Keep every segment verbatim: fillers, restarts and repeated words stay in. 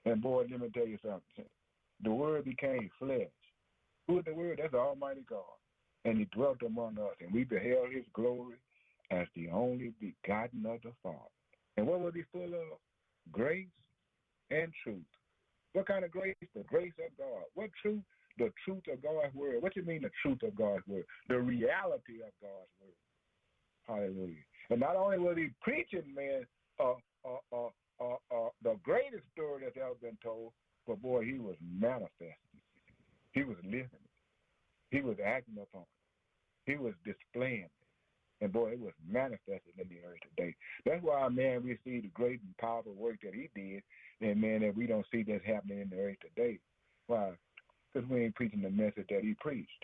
And boy, let me tell you something. The Word became flesh. Who is the Word? That's the Almighty God. And He dwelt among us, and we beheld His glory as the only begotten of the Father. And what was He full of? Grace and truth. What kind of grace? The grace of God. What truth? The truth of God's Word. What you mean the truth of God's Word? The reality of God's Word. Hallelujah. And not only was He preaching, man, uh, uh, uh, uh, uh, the greatest story that's ever been told, but boy, He was manifesting. He was living it. He was acting upon it. He was displaying it. And boy, it was manifested in the earth today. That's why, man, we see the great and powerful work that He did, and man, that we don't see that's happening in the earth today. Why? Because we ain't preaching the message that He preached.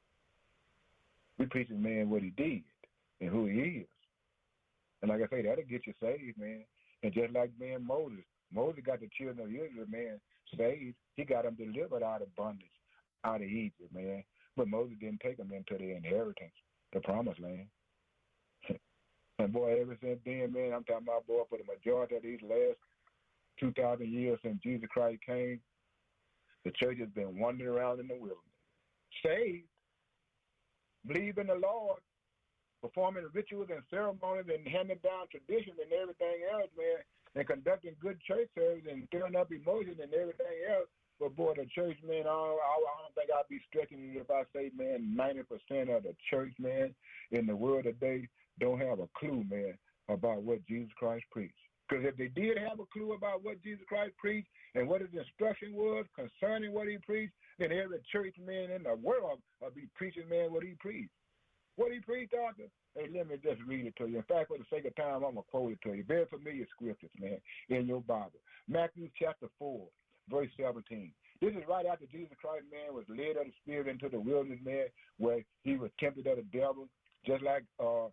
We preaching, man, what He did and who He is. And like I say, that'll get you saved, man. And just like, man, Moses, Moses got the children of Israel, man, saved. He got them delivered out of bondage, out of Egypt, man. But Moses didn't take them into their inheritance, the promised land. And boy, ever since then, man, I'm talking about, boy, for the majority of these last two thousand years since Jesus Christ came, the church has been wandering around in the wilderness. Saved, believe in the Lord, performing rituals and ceremonies and handing down traditions and everything else, man, and conducting good church service and stirring up emotions and everything else. But, boy, the church, man, I don't, I don't think I'd be stretching it if I say, man, ninety percent of the church, man, in the world today don't have a clue, man, about what Jesus Christ preached. Because if they did have a clue about what Jesus Christ preached and what His instruction was concerning what He preached, then every church man in the world would be preaching, man, what He preached. What He preached, Doctor? Hey, let me just read it to you. In fact, for the sake of time, I'm going to quote it to you. Very familiar scriptures, man, in your Bible. Matthew chapter four, verse seventeen. This is right after Jesus Christ, man, was led of the Spirit into the wilderness, man, where He was tempted of the devil, just like uh,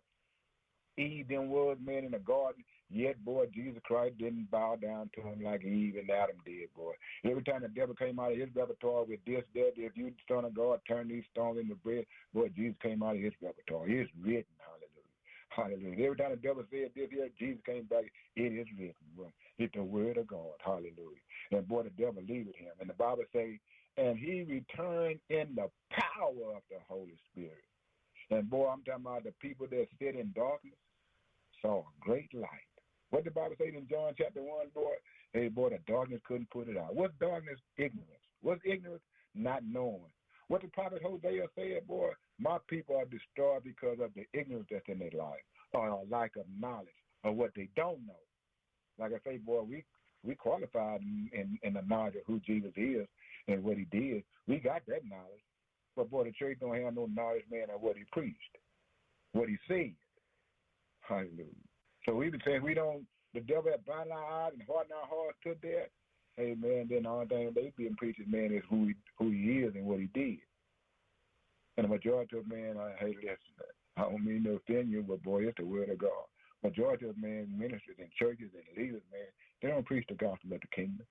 Eve then was, man, in the garden. Yet, boy, Jesus Christ didn't bow down to Him like Eve and Adam did, boy. Every time the devil came out of his repertoire with this, that, if you, Son of God, turn these stones into bread, boy, Jesus came out of His repertoire. It's written, hallelujah. Hallelujah. Every time the devil said this here, Jesus came back, it is written, boy. It's the word of God, hallelujah. And, boy, the devil leaved Him. And the Bible says, and He returned in the power of the Holy Spirit. And, boy, I'm talking about the people that sit in darkness saw a great light. What the Bible says in John chapter one, boy? Hey, boy, the darkness couldn't put it out. What's darkness? Ignorance. What's ignorance? Not knowing. What the prophet Hosea said, boy, my people are destroyed because of the ignorance that's in their life, or a lack of knowledge of what they don't know. Like I say, boy, we we qualified in, in, in the knowledge of who Jesus is and what He did. We got that knowledge. But, boy, the church don't have no knowledge, man, of what He preached, what He said. Hallelujah. So we would say we don't, the devil had blind our eyes and hardened our hearts to that. Hey, man, then the only thing they be preaching, man, is who he, who he is and what He did. And the majority of man, I hey, listen, I don't mean to offend you, but boy, it's the word of God. Majority of man, ministers and churches and leaders, man, they don't preach the gospel of the kingdom.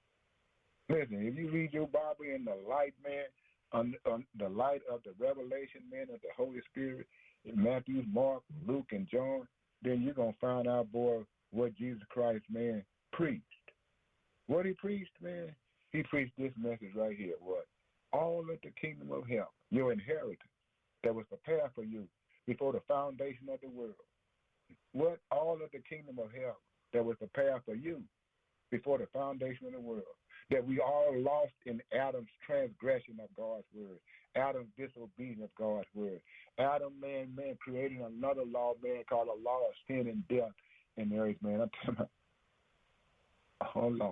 Listen, if you read your Bible in the light, man, on, on the light of the revelation, man, of the Holy Spirit, in Matthew, Mark, Luke, and John, then you're going to find out, boy, what Jesus Christ, man, preached. What He preached, man, He preached this message right here, what? All of the kingdom of heaven, your inheritance that was prepared for you before the foundation of the world. What? All of the kingdom of heaven that was prepared for you before the foundation of the world. That we all lost in Adam's transgression of God's word, Adam's disobedience of God's word. Adam, man, man, creating another law, man, called a law of sin and death in the earth, man. I'm telling you, oh, Lord.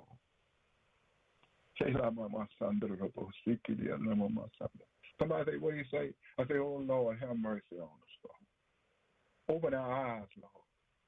Somebody say, what do you say? I say, oh, Lord, have mercy on us, Lord. Open our eyes, Lord.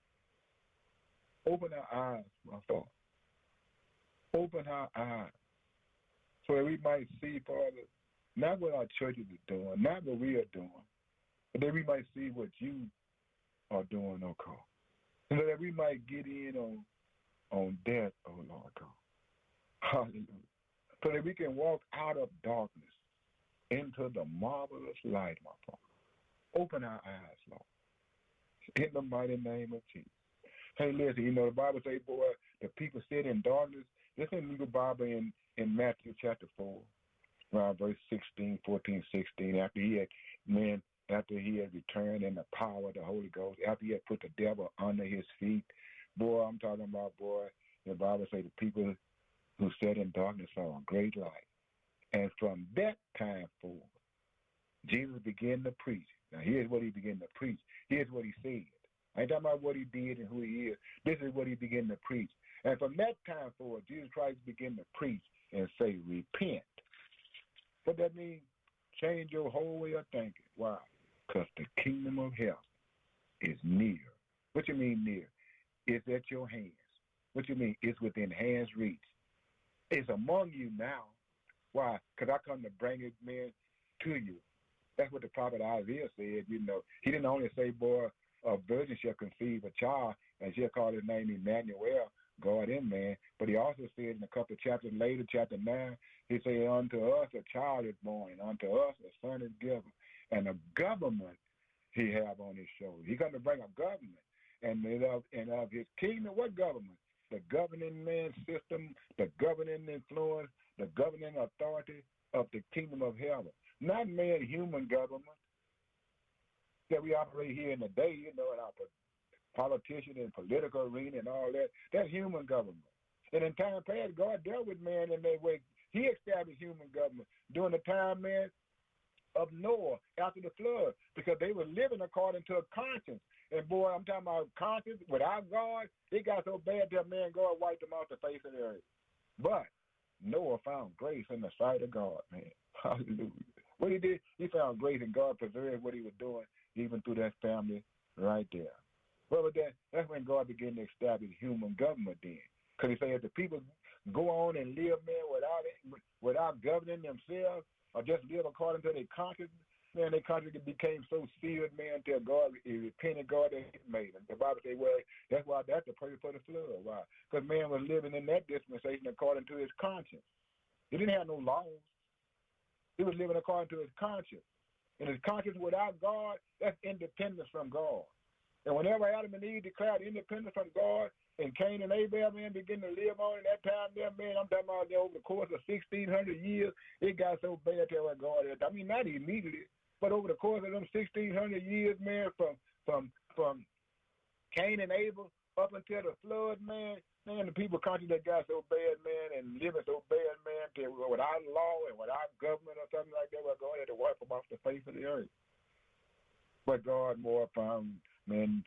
Open our eyes, my Father. Open our eyes so that we might see, Father, not what our churches are doing, not what we are doing, but that we might see what You are doing, oh God. So that we might get in on, on that, oh Lord God. Hallelujah. So that we can walk out of darkness into the marvelous light, my Father. Open our eyes, Lord. In the mighty name of Jesus. Hey, listen, you know, the Bible says, boy, the people sit in darkness This in the Bible in, in Matthew chapter four, around verse sixteen, fourteen, sixteen, after he had, man, after he had returned in the power of the Holy Ghost, after he had put the devil under his feet. Boy, I'm talking about, boy, the Bible say the people who sat in darkness saw a great light. And from that time forward, Jesus began to preach. Now, here's what he began to preach. Here's what he said. I ain't talking about what he did and who he is. This is what he began to preach. And from that time forward, Jesus Christ began to preach and say, repent. What that mean? Change your whole way of thinking. Why? Because the kingdom of heaven is near. What you mean near? It's at your hands. What you mean? It's within hand's reach. It's among you now. Why? Because I come to bring it, man, to you. That's what the prophet Isaiah said, you know. He didn't only say, boy, a virgin shall conceive a child, and she'll call his name Emmanuel, God in man. But he also said in a couple of chapters later, chapter nine, he said, unto us a child is born, and unto us a son is given, and a government he have on his shoulder. He's going to bring a government. And of, and of his kingdom, what government? The governing man system, the governing influence, the governing authority of the kingdom of heaven. Not man human government that we operate here in the day, you know, in our politician and political arena and all that. That's human government. And in time past, God dealt with man in that way. He established human government during the time, man, of Noah after the flood, because they were living according to a conscience. And boy, I'm talking about conscience without God. It got so bad that man, God wiped them off the face of the earth. But Noah found grace in the sight of God, man. Hallelujah. What he did, he found grace, and God preserved what he was doing even through that family right there. Well, but that, that's when God began to establish human government then. Because he said if the people go on and live, man, without it, without governing themselves, or just live according to their conscience, man, their conscience became so seared, man, until God, he repented God that he made them. The Bible says, well, that's why that's the purpose for the flood. Why? Because man was living in that dispensation according to his conscience. He didn't have no laws. He was living according to his conscience. And his conscience without God, that's independence from God. And whenever Adam and Eve declared independence from God, and Cain and Abel, man, began to live on in that time there, man, I'm talking about over the course of sixteen hundred years, it got so bad there where God is. I mean, not immediately, but over the course of them sixteen hundred years, man, from from from Cain and Abel up until the flood, man, man, the people country that got so bad, man, and living so bad, man, that without law and without government or something like that, where God had to wipe them off the face of the earth. But God more found, man,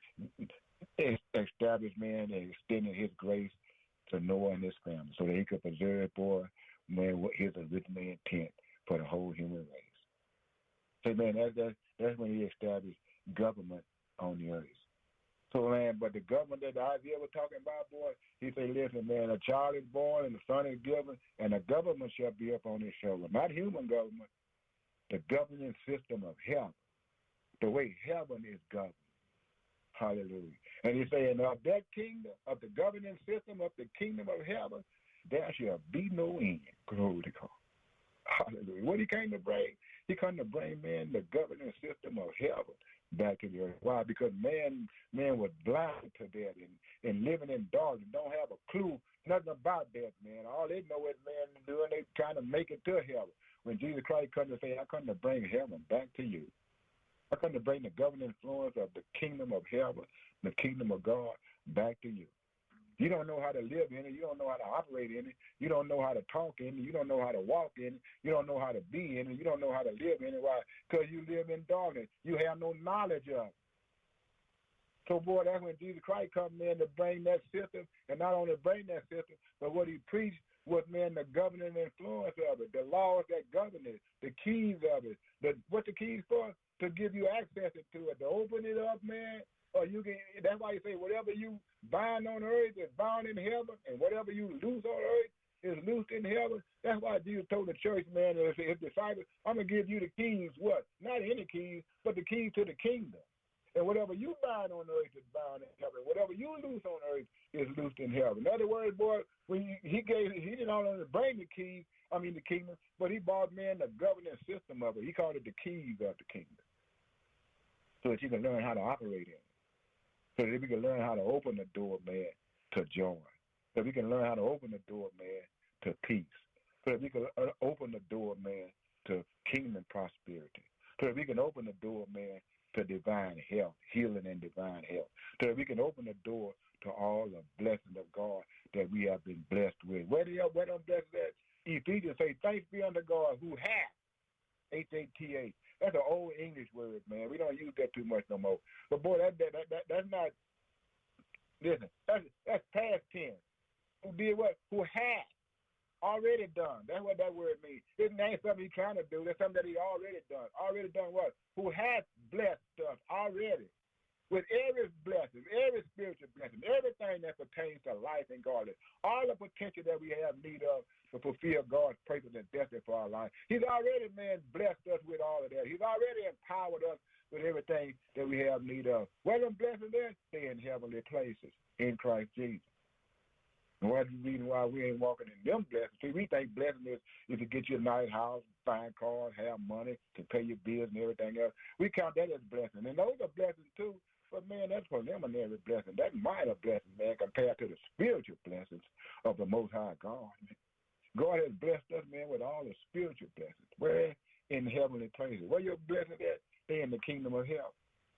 established, man, and extended his grace to Noah and his family so that he could preserve, boy, man, what his original intent for the whole human race. So, man, that's, that's, that's when he established government on the earth. So, man, but the government that Isaiah was talking about, boy, he said, listen, man, a child is born and the son is given, and the government shall be up on his shoulder. Not human government, the governing system of heaven, the way heaven is governed. Hallelujah. And he's saying, of that kingdom, of the governing system of the kingdom of heaven, there shall be no end. Glory to God. Hallelujah. What he came to bring? He came to bring, man, the governing system of heaven back to the earth. Why? Because man man was blind to that and, and living in darkness, don't have a clue, nothing about that, man. All they know is, man, doing, they trying to make it to heaven. When Jesus Christ comes to say, I come to bring heaven back to you. I come to bring the governing influence of the kingdom of heaven, the kingdom of God, back to you. You don't know how to live in it. You don't know how to operate in it. You don't know how to talk in it. You don't know how to walk in it. You don't know how to be in it. You don't know how to live in it. Why? Because you live in darkness. You have no knowledge of it. So, boy, that's when Jesus Christ comes in to bring that system, and not only bring that system, but what he preached was, man, the governing influence of it, the laws that govern it, the keys of it. The, what's the keys for? To give you access to it, to open it up, man. Or you can. That's why you say whatever you bind on earth is bound in heaven, and whatever you loose on earth is loosed in heaven. That's why Jesus told the church, man, and his disciples, I'm going to give you the keys, what? Not any keys, but the keys to the kingdom. And whatever you bind on earth is bound in heaven. Whatever you loose on earth is loosed in heaven. In other words, boy, when he, he gave, he didn't only bring the keys, I mean the kingdom, but he brought, man, the governing system of it. He called it the keys of the kingdom, so that you can learn how to operate in it. So that we can learn how to open the door, man, to join. So we can learn how to open the door, man, been blessed with. Where do you where them blessed at? Ephesians say, thanks be unto God who hath, H A T H. That's an old English word, man. We don't use that too much no more. But boy, that that, that, that that's not. Listen, that's that's past tense. Who did what? Who hath already done. That's what that word means. It ain't something he's trying to do. That's something that he already done. Already done what? Who has blessed us already with every blessing, every spiritual blessing, everything that pertains to life and godliness, all the potential that we have need of to fulfill God's purpose and destiny for our life. He's already, man, blessed us with all of that. He's already empowered us with everything that we have need of. Where them blessings there? They're in heavenly places in Christ Jesus. And what's the reason why we ain't walking in them blessings? See, we think blessing is, is to get you a nice house, fine cars, have money to pay your bills and everything else. We count that as blessing. And those are blessings too, but man, that's preliminary blessing. That's minor blessing, man, compared to the spiritual blessings of the Most High God. Man. God has blessed us, man, with all the spiritual blessings. Where? In heavenly places. Where your blessings at? They in the kingdom of heaven.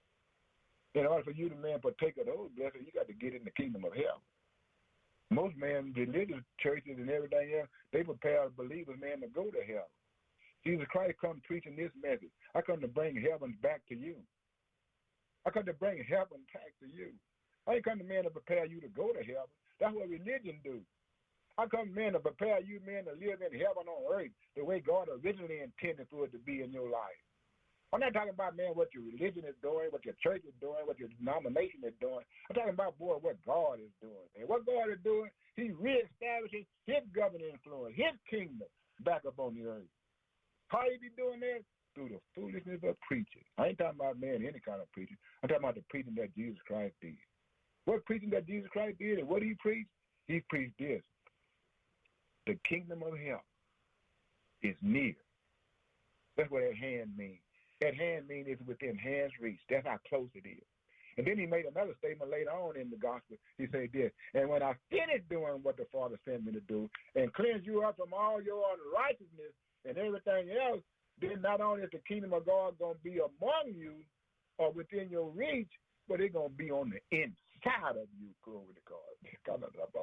In order for you to, man, partake of those blessings, you got to get in the kingdom of heaven. Most, man, religious churches and everything else, they prepare believers, man, to go to heaven. Jesus Christ come preaching this message. I come to bring heaven back to you. I come to bring heaven back to you. I ain't come to, man, to prepare you to go to heaven. That's what religion do. I come, man, to prepare you, man, to live in heaven on earth the way God originally intended for it to be in your life. I'm not talking about, man, what your religion is doing, what your church is doing, what your denomination is doing. I'm talking about, boy, what God is doing. And what God is doing, he's reestablishing his governing influence, his kingdom back up on the earth. How he be doing that? Through the foolishness of preaching. I ain't talking about, man, any kind of preaching. I'm talking about the preaching that Jesus Christ did. What preaching that Jesus Christ did and what did he preach? He preached this. The kingdom of heaven is near. That's what that hand means. That hand means it's within hand's reach. That's how close it is. And then he made another statement later on in the gospel. He said this, and when I finish doing what the Father sent me to do and cleanse you up from all your unrighteousness and everything else, then not only is the kingdom of God going to be among you or within your reach, but it's going to be on the inside of you. Glory to God.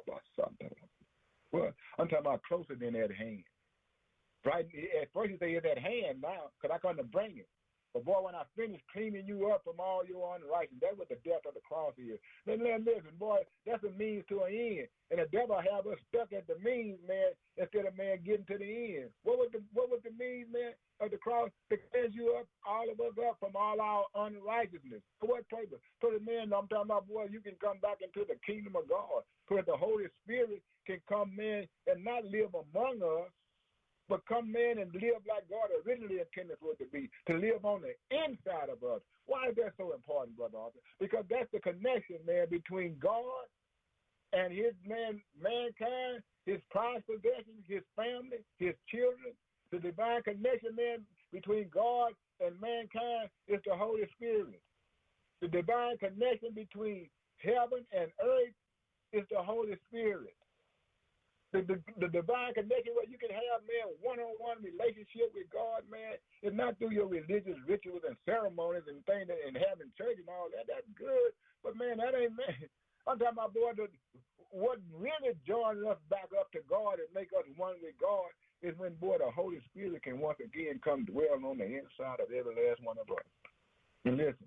Well, I'm talking about closer than that hand. Right? At first you say it's at hand now because I come to bring it. But boy, when I finish cleaning you up from all your unrighteousness, that's what the death of the cross is. Then listen, boy, that's a means to an end. And the devil have us stuck at the means, man, instead of, man, getting to the end. What was the what was the means, man, of the cross? To cleanse you up, all of us up from all our unrighteousness. For what purpose? So that, man, I'm talking about, boy, you can come back into the kingdom of God. So that the Holy Spirit can come, man, and not live among us, but come in and live like God originally intended for it to be, to live on the inside of us. Why is that so important, Brother Arthur? Because that's the connection, man, between God and his man, mankind, his prized possessions, his family, his children. The divine connection, man, between God and mankind is the Holy Spirit. The divine connection between heaven and earth is the Holy Spirit. The, the, the divine connection where you can have, man, one-on-one relationship with God, man, is not through your religious rituals and ceremonies and things that, and having church and all that. That's good. But, man, that ain't, man. I'm talking about, boy, the, what really joins us back up to God and make us one with God is when, boy, the Holy Spirit can once again come dwell on the inside of every last one of us. And listen,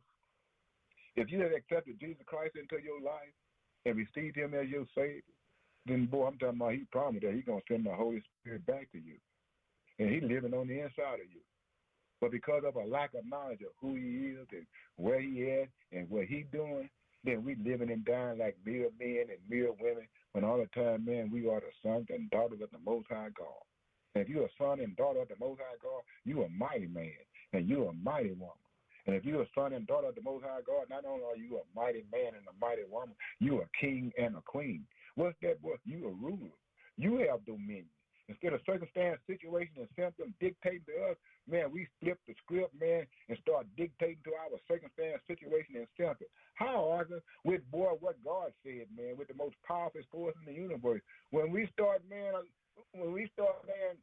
if you have accepted Jesus Christ into your life and received him as your Savior, then, boy, I'm talking about he promised that he's going to send the Holy Spirit back to you. And he's living on the inside of you. But because of a lack of knowledge of who he is and where he is and what he's doing, then we living and dying like mere men and mere women when all the time, man, we are the sons and daughters of the Most High God. And if you're a son and daughter of the Most High God, you're a mighty man and you're a mighty woman. And if you're a son and daughter of the Most High God, not only are you a mighty man and a mighty woman, you're a king and a queen. What's that, boy? You a ruler. You have dominion. Instead of circumstance, situation, and symptoms dictating to us, man, we flip the script, man, and start dictating to our circumstance, situation, and symptoms. How are with, boy, what God said, man, with the most powerful force in the universe. When we start, man, when we start, man,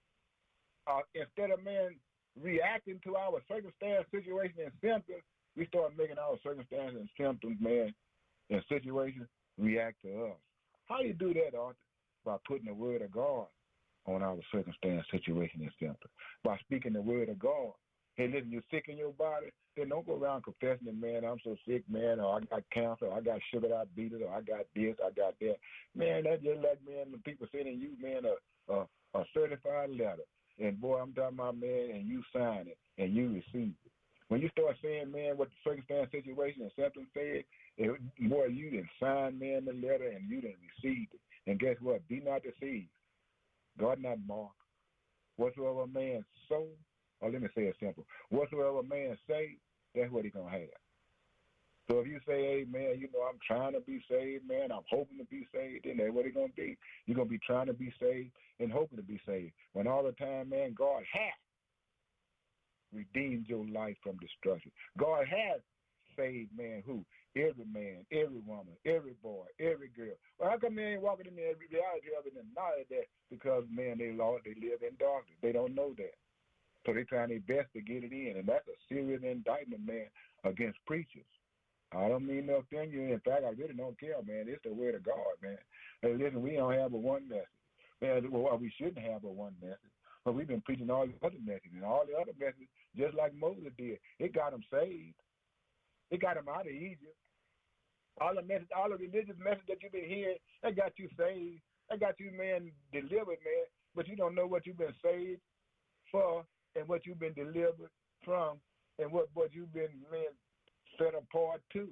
uh, instead of, man, reacting to our circumstance, situation, and symptoms, we start making our circumstances and symptoms, man, and situations react to us. How do you do that, Arthur? by putting the word of God on our circumstance, situation, and symptom. By speaking the word of God. Hey, listen, you're sick in your body, then don't go around confessing it, man, I'm so sick, man, or I got cancer, or I got sugar diabetes, or I got this, I got that. Man, that's just like, man, the people sending you, man, a, a, a certified letter. And, boy, I'm talking about, man, and you sign it, and you receive it. When you start saying, man, what the circumstance, situation, and symptom said, it, boy, you didn't sign, man, the letter, and you didn't receive it. And guess what? Be not deceived. God not mocked. Whatsoever a man sow, or let me say it simple, whatsoever a man say, that's what he's going to have. So if you say, hey, man, you know, I'm trying to be saved, man, I'm hoping to be saved, then that's what it's going to be. You're going to be trying to be saved and hoping to be saved. When all the time, man, God has redeemed your life from destruction. God has saved, man, who? Every man, every woman, every boy, every girl. Well, how come they ain't walking in the reality of it and knowledge that? Because, man, they Lord, they live in darkness. They don't know that. So they're trying their best to get it in, and that's a serious indictment, man, against preachers. I don't mean no offend you. In fact, I really don't care, man. It's the word of God, man. Hey, listen, we don't have a one message. Man, well, we shouldn't have a one message. But we've been preaching all the other messages, and all the other messages, just like Moses did. It got them saved. It got them out of Egypt. All the message, all the religious message that you've been hearing, that got you saved. That got you, man, delivered, man. But you don't know what you've been saved for and what you've been delivered from and what, what you've been, man, set apart to.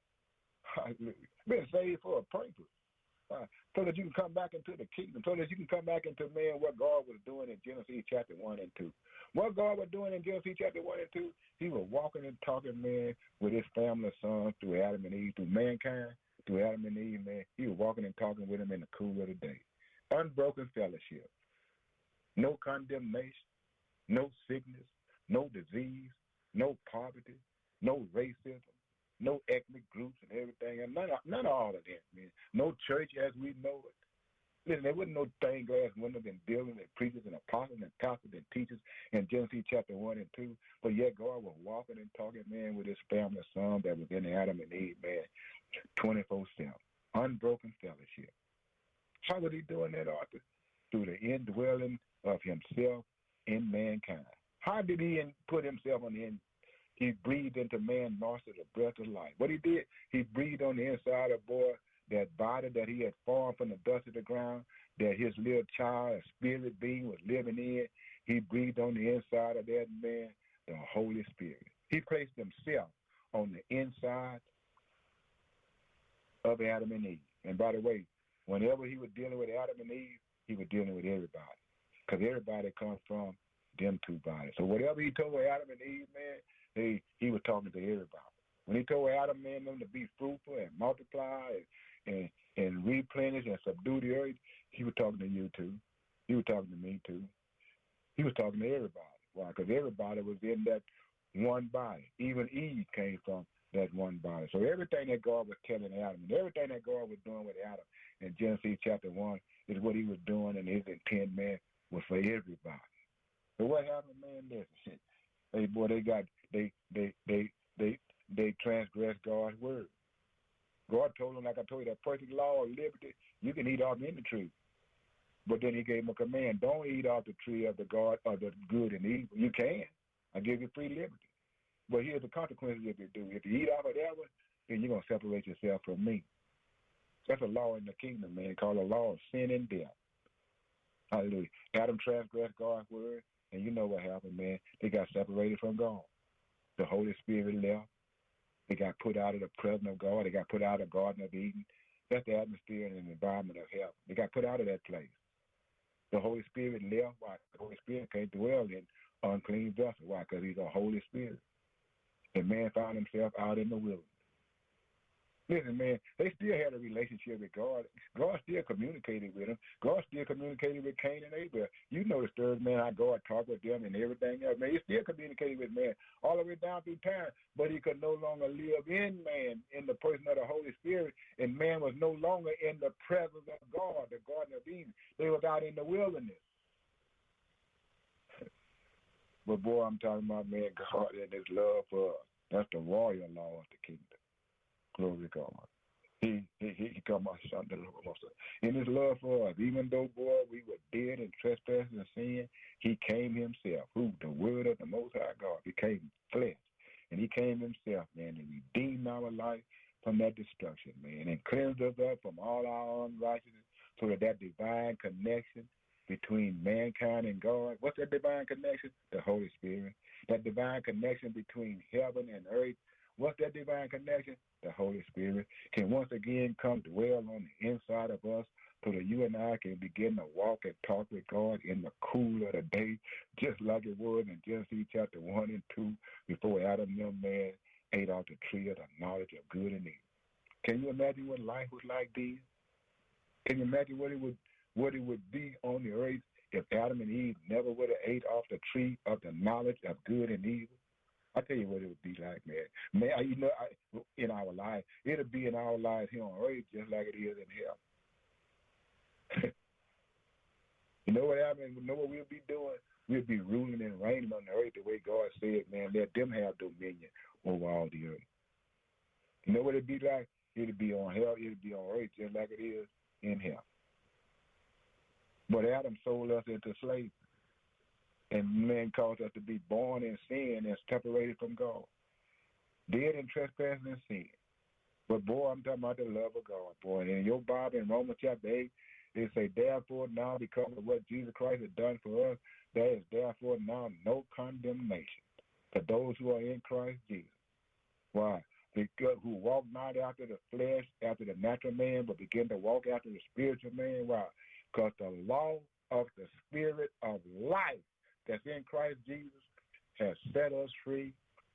Been saved for a purpose. Uh, so that you can come back into the kingdom, so that you can come back into, man, what God was doing in Genesis chapter one and two. What God was doing in Genesis chapter one and two, he was walking and talking, man, with his family of sons through Adam and Eve, through mankind, through Adam and Eve, man. He was walking and talking with them in the cool of the day. Unbroken fellowship. No condemnation, no sickness, no disease, no poverty, no racism, no ethnic groups and everything, and none of, none of all of that, man. No church as we know it. Listen, there wasn't no stained glass windows and buildings and preachers and apostles and pastors and teachers in Genesis chapter one and two, but yet God was walking and talking, man, with his family of sons that was in Adam and Eve, man, twenty-four seven. Unbroken fellowship. How was he doing that, Arthur? Through the indwelling of himself in mankind. How did he put himself on the inside? He breathed into man, nostrils the breath of life. What he did, he breathed on the inside of boy, that body that he had formed from the dust of the ground, that his little child, a spirit being was living in. He breathed on the inside of that man, the Holy Spirit. He placed himself on the inside of Adam and Eve. And by the way, whenever he was dealing with Adam and Eve, he was dealing with everybody. Because everybody comes from them two bodies. So whatever he told Adam and Eve, man, He, he was talking to everybody. When he told Adam, man, them to be fruitful and multiply and, and, and replenish and subdue the earth, he was talking to you too. He was talking to me too. He was talking to everybody. Why? Because everybody was in that one body. Even Eve came from that one body. So everything that God was telling Adam and everything that God was doing with Adam in Genesis chapter one is what he was doing, and his intent, man, was for everybody. So what happened, man? Listen, hey, boy, they got They they they they they transgress God's word. God told them, like I told you, that perfect law of liberty, you can eat off any tree. But then he gave them a command, don't eat off the tree of the God of the good and evil. You can. I give you free liberty. But here's the consequences if you do. If you eat off of that one, then you're going to separate yourself from me. That's a law in the kingdom, man, called a law of sin and death. Hallelujah. Adam transgressed God's word, and you know what happened, man. They got separated from God. The Holy Spirit left. They got put out of the presence of God. They got put out of the Garden of Eden. That's the atmosphere and the environment of heaven. They got put out of that place. The Holy Spirit left. Why? The Holy Spirit can't dwell in unclean vessels. Why? Because he's a Holy Spirit. And man found himself out in the wilderness. Listen, man, they still had a relationship with God. God still communicated with them. God still communicated with Cain and Abel. You know the story, man, how God talked with them and everything else. Man, he still communicated with man all the way down through time, but he could no longer live in man, in the person of the Holy Spirit, and man was no longer in the presence of God, the Garden of Eden. They was out in the wilderness. But, boy, I'm talking about, man, God and his love for us. That's the royal law of the kingdom. Glory to God. He he he, he come out something in his love for us. Even though, boy, we were dead in trespasses and sin, he came himself. Who? The word of the Most High God became flesh. And he came himself, man, and redeemed our life from that destruction, man, and cleansed us up from all our unrighteousness so that that divine connection between mankind and God, what's that divine connection? The Holy Spirit. That divine connection between heaven and earth, what's that divine connection? The Holy Spirit can once again come dwell on the inside of us so that you and I can begin to walk and talk with God in the cool of the day, just like it was in Genesis chapter one and two, before Adam and them, man, ate off the tree of the knowledge of good and evil. Can you imagine what life was like then? Can you imagine what it would what it would be on the earth if Adam and Eve never would have ate off the tree of the knowledge of good and evil? I tell you what it would be like, man. Man, you know, I, in our life, it'll be in our lives here on earth just like it is in hell. You know what happened? You know what we'll be doing? We'll be ruling and reigning on the earth the way God said, man. Let them have dominion over all the earth. You know what it'd be like? It'd be on hell. It'd be on earth just like it is in hell. But Adam sold us into slavery. And man caused us to be born in sin and separated from God. Dead in trespass and sin. But boy, I'm talking about the love of God, boy. And in your Bible in Romans chapter eight, it say, therefore now because of what Jesus Christ has done for us, there is therefore now no condemnation for those who are in Christ Jesus. Why? Because who walk not after the flesh, after the natural man, but begin to walk after the spiritual man. Why? Because the law of the Spirit of life that's in Christ Jesus has set us free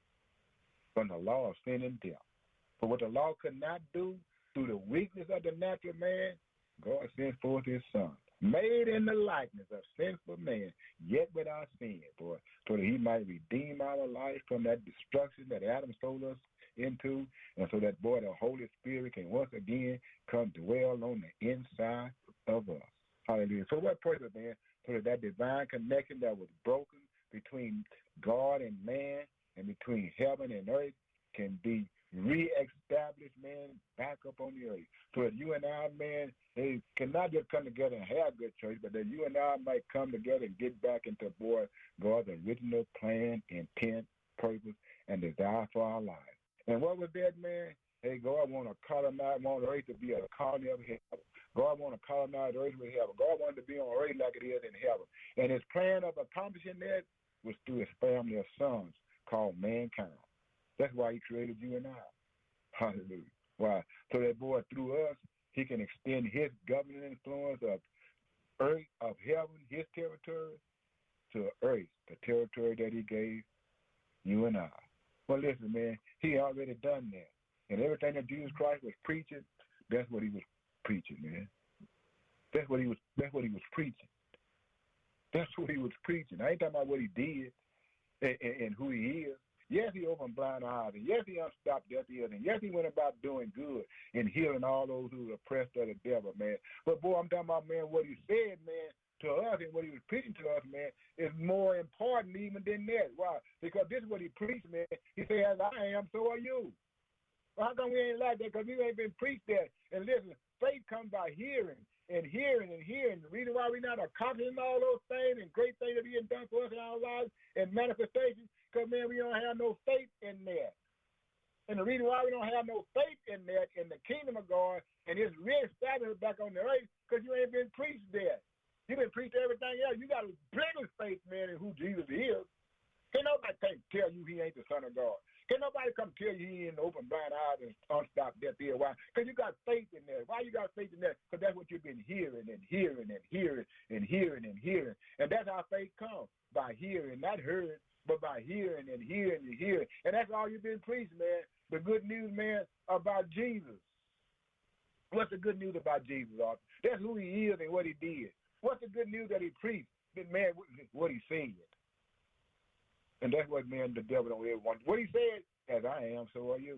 from the law of sin and death. For what the law could not do through the weakness of the natural man, God sent forth his son, made in the likeness of sinful man, yet without sin, boy, so that he might redeem our life from that destruction that Adam sold us into, and so that, boy, the Holy Spirit can once again come dwell on the inside of us. Hallelujah. So what purpose, man? So that that divine connection that was broken between God and man and between heaven and earth can be reestablished, man, back up on the earth. So that you and I, man, they cannot just come together and have good church, but that you and I might come together and get back into, boy, God's original plan, intent, purpose, and desire for our lives. And what was that, man? Hey, God want to colonize, want earth to be a colony of heaven. God want to colonize earth with heaven. God wanted to be on earth like it is in heaven. And his plan of accomplishing that was through his family of sons called mankind. That's why he created you and I. Hallelujah. Why? So that, boy, through us, he can extend his governing influence of earth, of heaven, his territory, to earth, the territory that he gave you and I. Well, listen, man, he already done that. And everything that Jesus Christ was preaching, that's what he was preaching, man. That's what he was that's what he was preaching. That's what he was preaching. I ain't talking about what he did and, and, and who he is. Yes, he opened blind eyes, and yes, he unstopped deaf ears, and yes, he went about doing good and healing all those who were oppressed of the devil, man. But, boy, I'm talking about, man, what he said, man, to us and what he was preaching to us, man, is more important even than that. Why? Because this is what he preached, man. He said, as I am, so are you. Well, how come we ain't like that? Because we ain't been preached that. And listen, faith comes by hearing and hearing and hearing. The reason why we're not accomplishing all those things and great things that he has done for us in our lives and manifestations, because, man, we don't have no faith in that. And the reason why we don't have no faith in that, in the kingdom of God, and it's reestablished back on the earth, because you ain't been preached that. You've been preached everything else. You got a plenty of faith, man, in who Jesus is. Can't nobody can't tell you he ain't the Son of God. Can't nobody come tell you he ain't open blind eyes and unstopped deaf ear. Why? Because you got faith in there. Why you got faith in that? Because that's what you've been hearing and hearing and hearing and hearing and hearing. And that's how faith comes, by hearing, not hearing, but by hearing and hearing and hearing. And that's all you've been preaching, man. The good news, man, about Jesus. What's the good news about Jesus, Arthur? That's who he is and what he did. What's the good news that he preached? That, man, what he said. And that's what, man, the devil don't ever want. What he said, as I am, so are you.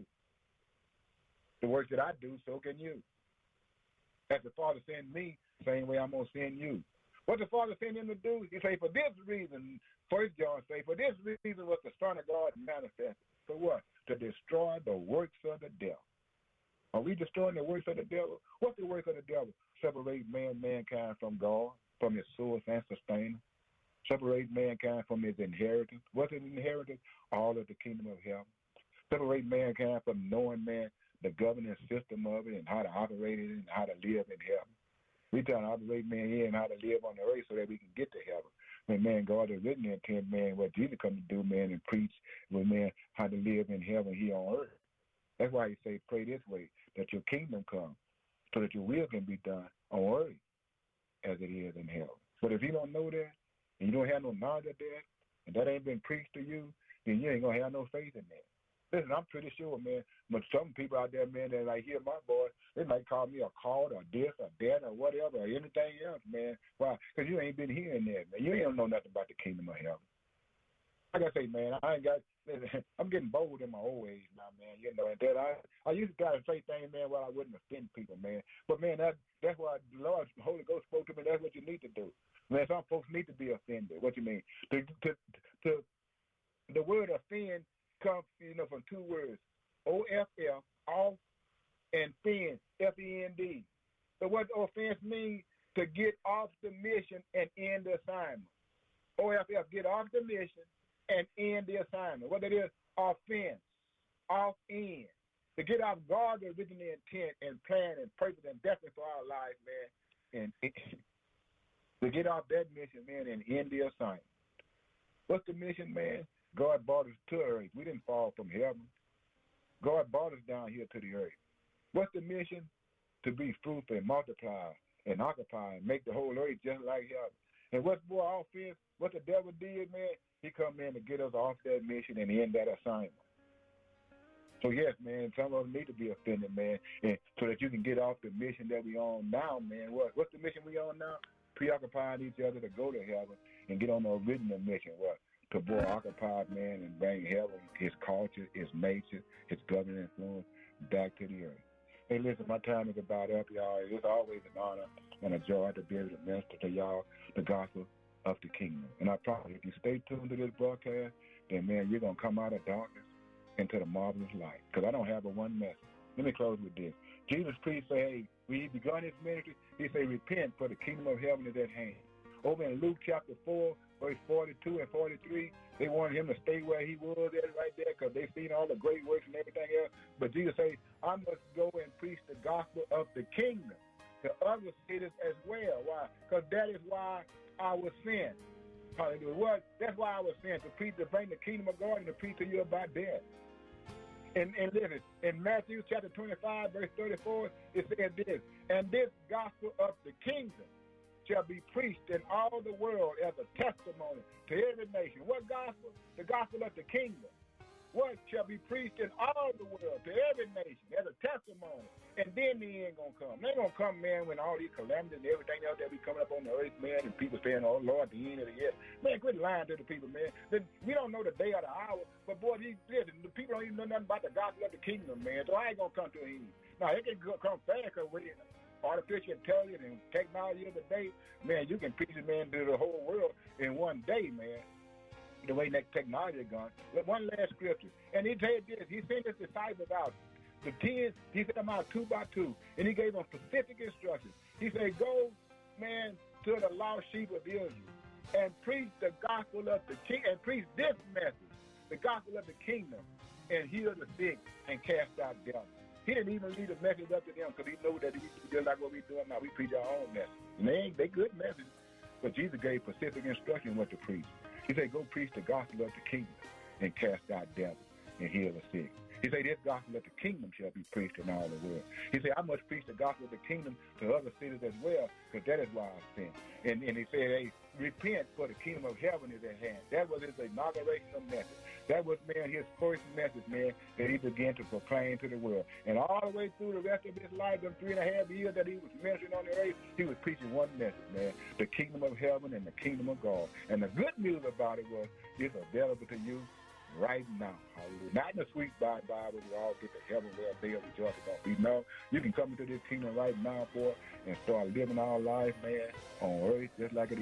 The works that I do, so can you. As the Father sent me, same way I'm going to send you. What the Father sent him to do, he say, for this reason, First John say, for this reason was the Son of God manifested. For what? To destroy the works of the devil. Are we destroying the works of the devil? What's the work of the devil? Separate man, mankind from God, from his source and sustainer. Separate mankind from his inheritance. What's his inheritance? All of the kingdom of heaven. Separate mankind from knowing, man, the governing system of it and how to operate it and how to live in heaven. We trying to operate man here and how to live on the earth so that we can get to heaven. When, man, God has written in ten, man, what Jesus come to do, man, and preach with, man, how to live in heaven here on earth. That's why he say, pray this way, that your kingdom come, so that your will can be done on earth as it is in heaven. But if you don't know that, and you don't have no knowledge of that, and that ain't been preached to you, then you ain't going to have no faith in that. Listen, I'm pretty sure, man, but some people out there, man, that like hear my voice, they might call me a cult or this or that or whatever or anything else, man. Why? Because you ain't been hearing that, man. You ain't know nothing about the kingdom of heaven. Like I say, man, I ain't got, listen, I'm getting bold in my old age now, man, you know, and that I, I used to try to say things, man, while I wouldn't offend people, man. But, man, that that's why the Lord, the Holy Ghost spoke to me. That's what you need to do. Man, some folks need to be offended. What you mean? To, to, to, the word offend comes, you know, from two words, O F F, off, and fin, F E N D. So what offense means? To get off the mission and end the assignment. O F F, get off the mission and end the assignment. What it is, offense, off end. To get off God's original intent and plan and purpose and destiny for our lives, man. And to get off that mission, man, and end the assignment. What's the mission, man? God brought us to earth. We didn't fall from heaven. God brought us down here to the earth. What's the mission? To be fruitful and multiply and occupy and make the whole earth just like heaven. And what's more offense? What the devil did, man? He come in to get us off that mission and end that assignment. So, yes, man, some of us need to be offended, man, and so that you can get off the mission that we on now, man. What? What's the mission we on now? Preoccupying each other to go to heaven and get on the original mission. What? To boy occupied, man, and bring heaven, his culture, his nature, his governing influence back to the earth. Hey, listen, my time is about up, y'all. It's always an honor and a joy to be able to minister to y'all the gospel of the kingdom. And I promise you, if you stay tuned to this broadcast, then, man, you're going to come out of darkness into the marvelous light. Because I don't have a one message. Let me close with this. Jesus Christ say, hey, when he begun his ministry, he say, repent, for the kingdom of heaven is at hand. Over in Luke chapter four, verse forty-two and forty-three, they wanted him to stay where he was at right there because they seen all the great works and everything else. But Jesus said, I must go and preach the gospel of the kingdom to other cities as well. Why? Because that is why I was sent. Hallelujah. What? That's why I was sent, to preach, to bring the kingdom of God and to preach to you about death. And, and listen, in Matthew chapter twenty-five, verse thirty-four, it says this, and this gospel of the kingdom shall be preached in all the world as a testimony to every nation. What gospel? The gospel of the kingdom. What shall be preached in all the world to every nation as a testimony. And then the end gonna come. They gonna come, man, when all these calamities and everything else that be coming up on the earth, man, and people saying, oh Lord, the end of the year. Man, quit lying to the people, man. We don't know the day or the hour, but boy, these listen, the people don't even know nothing about the gospel of the kingdom, man. So I ain't gonna come to an end. Now it can come fast because we artificial intelligence and technology of the day, man, you can preach it, man, to the whole world in one day, man, the way that technology is gone. But one last scripture. And he said this, he sent his disciples out. The ten, he sent them out two by two, and he gave them specific instructions. He said, go, man, to the lost sheep of Israel and preach the gospel of the king, and preach this message, the gospel of the kingdom, and heal the sick and cast out devils. He didn't even leave the message up to them because he knew that he just like what we doing now. We preach our own message. And they ain't they good messages. But Jesus gave specific instruction what to preach. He said, go preach the gospel of the kingdom and cast out devils and heal the sick. He said, this gospel of the kingdom shall be preached in all the world. He said, I must preach the gospel of the kingdom to other cities as well, because that is why I sent. And, and he said, hey, repent, for the kingdom of heaven is at hand. That was his inaugurational message. That was, man, his first message, man, that he began to proclaim to the world. And all the way through the rest of his life, them three and a half years that he was ministering on the earth, he was preaching one message, man, the kingdom of heaven and the kingdom of God. And the good news about it was, it's available to you right now. Hallelujah. Not in the sweet by Bible, we all get to heaven where they rejoice is going to be. No, you can come into this kingdom right now, boy, and start living our life, man, on earth just like it is.